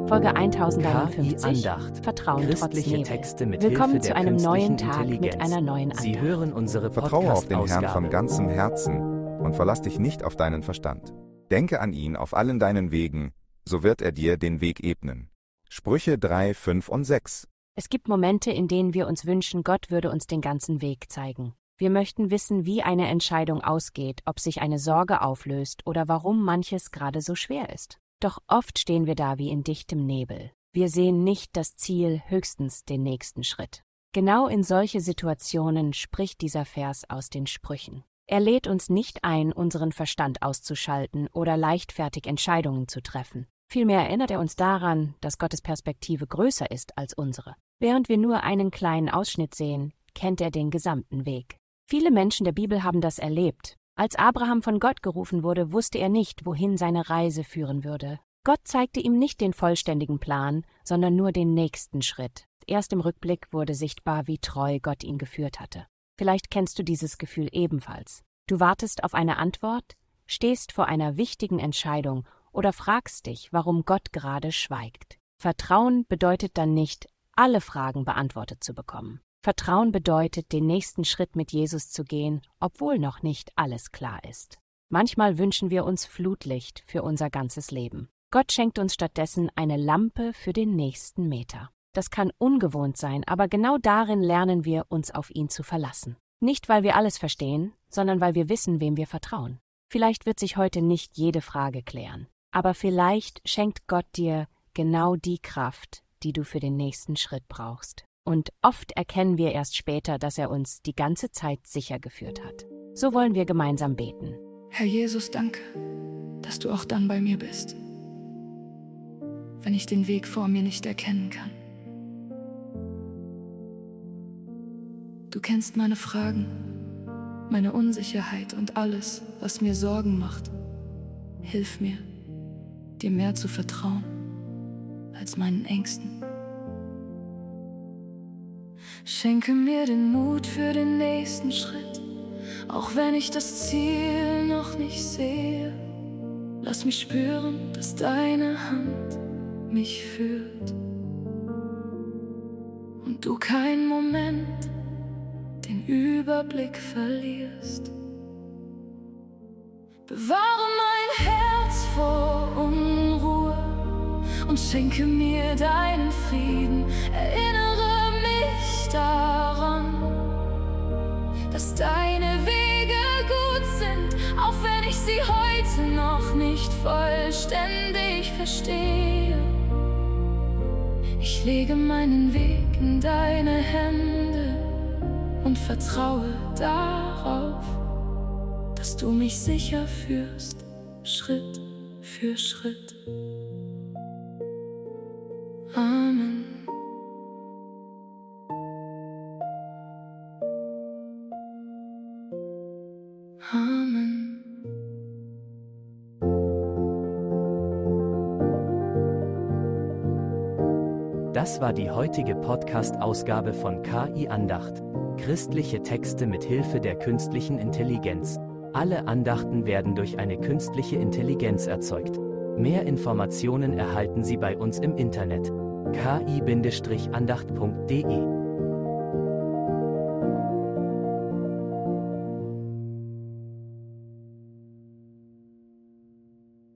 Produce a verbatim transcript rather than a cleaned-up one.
Folge tausendeinundfünfzig. K I-Andacht. Vertrauen trotz Christliche Nebel. Texte mit Willkommen Hilfe zu der einem neuen künstlichen Tag mit Intelligenz. einer neuen Andacht. Sie hören unsere Vertraue auf den Herrn von Podcast-Ausgabe. ganzem Herzen und verlass dich nicht auf deinen Verstand. Denke an ihn auf allen deinen Wegen, so wird er dir den Weg ebnen. Sprüche drei, fünf und sechs. Es gibt Momente, in denen wir uns wünschen, Gott würde uns den ganzen Weg zeigen. Wir möchten wissen, wie eine Entscheidung ausgeht, ob sich eine Sorge auflöst oder warum manches gerade so schwer ist. Doch oft stehen wir da wie in dichtem Nebel. Wir sehen nicht das Ziel, höchstens den nächsten Schritt. Genau in solche Situationen spricht dieser Vers aus den Sprüchen. Er lädt uns nicht ein, unseren Verstand auszuschalten oder leichtfertig Entscheidungen zu treffen. Vielmehr erinnert er uns daran, dass Gottes Perspektive größer ist als unsere. Während wir nur einen kleinen Ausschnitt sehen, kennt er den gesamten Weg. Viele Menschen der Bibel haben das erlebt. Als Abraham von Gott gerufen wurde, wusste er nicht, wohin seine Reise führen würde. Gott zeigte ihm nicht den vollständigen Plan, sondern nur den nächsten Schritt. Erst im Rückblick wurde sichtbar, wie treu Gott ihn geführt hatte. Vielleicht kennst du dieses Gefühl ebenfalls. Du wartest auf eine Antwort, stehst vor einer wichtigen Entscheidung oder fragst dich, warum Gott gerade schweigt. Vertrauen bedeutet dann nicht, alle Fragen beantwortet zu bekommen. Vertrauen bedeutet, den nächsten Schritt mit Jesus zu gehen, obwohl noch nicht alles klar ist. Manchmal wünschen wir uns Flutlicht für unser ganzes Leben. Gott schenkt uns stattdessen eine Lampe für den nächsten Meter. Das kann ungewohnt sein, aber genau darin lernen wir, uns auf ihn zu verlassen. Nicht, weil wir alles verstehen, sondern weil wir wissen, wem wir vertrauen. Vielleicht wird sich heute nicht jede Frage klären, aber vielleicht schenkt Gott dir genau die Kraft, die du für den nächsten Schritt brauchst. Und oft erkennen wir erst später, dass er uns die ganze Zeit sicher geführt hat. So wollen wir gemeinsam beten. Herr Jesus, danke, dass du auch dann bei mir bist, wenn ich den Weg vor mir nicht erkennen kann. Du kennst meine Fragen, meine Unsicherheit und alles, was mir Sorgen macht. Hilf mir, dir mehr zu vertrauen als meinen Ängsten. Schenke mir den Mut für den nächsten Schritt, auch wenn ich das Ziel noch nicht sehe. Lass mich spüren, dass deine Hand mich führt und du keinen Moment den Überblick verlierst. Bewahre mein Herz vor Unruhe und schenke mir deinen Frieden. Erinnere mich daran, dass deine Wege gut sind, auch wenn ich sie heute noch nicht vollständig verstehe. Ich lege meinen Weg in deine Hände und vertraue darauf, dass du mich sicher führst, Schritt für Schritt. Amen. Amen. Das war die heutige Podcast-Ausgabe von K I-Andacht. Christliche Texte mit Hilfe der künstlichen Intelligenz. Alle Andachten werden durch eine künstliche Intelligenz erzeugt. Mehr Informationen erhalten Sie bei uns im Internet k i Bindestrich andacht punkt de.